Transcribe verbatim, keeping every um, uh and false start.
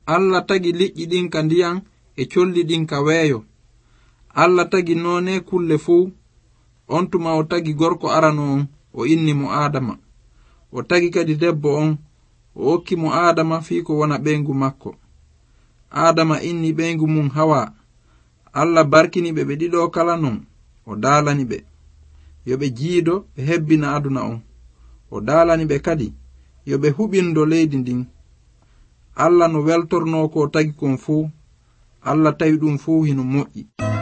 Allah tagi liƴƴi ɗin ka ndiyan e colli ɗin ka weeyo. Allah tagi noone kulle fuu. On tuma o tagi gorko arano on, o inni mo Adama. O tagi kadi debbo on, o okki mo Adama fii ko wona ɓeyngu makko. Adama inni ɓeyngu mum Hawa. Allah barkini ɓe ɓe ɗiɗo kala non, o daalani ɓe. Yo ɓe jiido ɓe hebbina aduna on. O daalani ɓe kadi, yo ɓe huɓindo leydi ndin. Allah no weltorno ko tagi kon fuu, Allah tawi ɗum fuu hino moƴƴi.